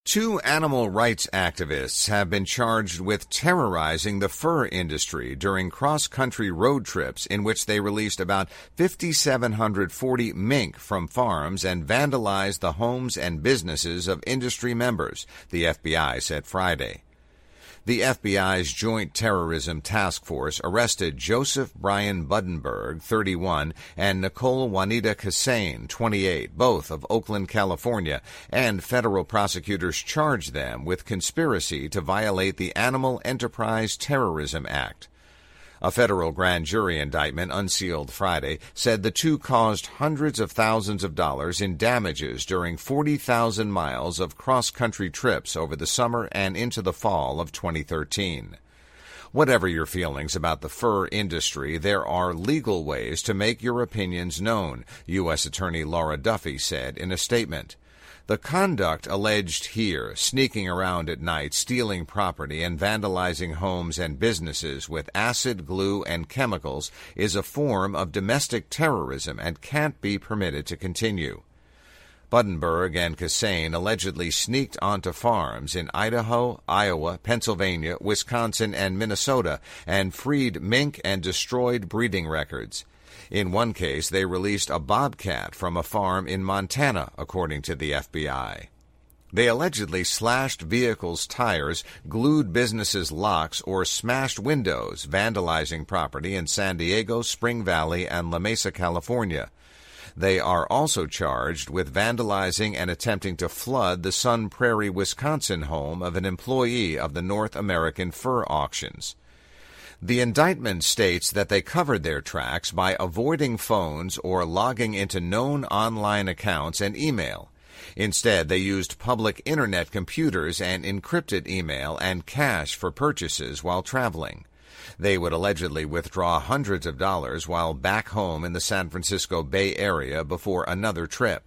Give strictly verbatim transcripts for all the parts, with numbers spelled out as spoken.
Two animal rights activists have been charged with terrorizing the fur industry during cross-country road trips in which they released about five thousand seven hundred forty mink from farms and vandalized the homes and businesses of industry members, the F B I said Friday. The F B I's Joint Terrorism Task Force arrested Joseph Brian Buddenberg, thirty-one, and Nicole Juanita Cassane, twenty-eight, both of Oakland, California, and federal prosecutors charged them with conspiracy to violate the Animal Enterprise Terrorism Act. A federal grand jury indictment unsealed Friday said the two caused hundreds of thousands of dollars in damages during forty thousand miles of cross-country trips over the summer and into the fall of twenty thirteen. Whatever your feelings about the fur industry, there are legal ways to make your opinions known, U S Attorney Laura Duffy said in a statement. The conduct alleged here, sneaking around at night, stealing property, and vandalizing homes and businesses with acid, glue, and chemicals, is a form of domestic terrorism and can't be permitted to continue. Buddenberg and Cassane allegedly sneaked onto farms in Idaho, Iowa, Pennsylvania, Wisconsin, and Minnesota and freed mink and destroyed breeding records. In one case, they released a bobcat from a farm in Montana, according to the F B I. They allegedly slashed vehicles' tires, glued businesses' locks, or smashed windows, vandalizing property in San Diego, Spring Valley, and La Mesa, California. They are also charged with vandalizing and attempting to flood the Sun Prairie, Wisconsin home of an employee of the North American Fur Auctions. The indictment states that they covered their tracks by avoiding phones or logging into known online accounts and email. Instead, they used public internet computers and encrypted email and cash for purchases while traveling. They would allegedly withdraw hundreds of dollars while back home in the San Francisco Bay Area before another trip.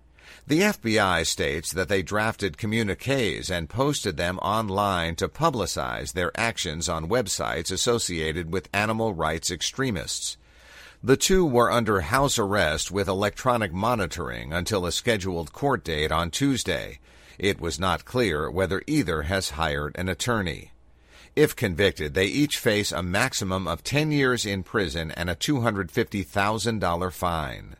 The F B I states that they drafted communiques and posted them online to publicize their actions on websites associated with animal rights extremists. The two were under house arrest with electronic monitoring until a scheduled court date on Tuesday. It was not clear whether either has hired an attorney. If convicted, they each face a maximum of ten years in prison and a two hundred fifty thousand dollars fine.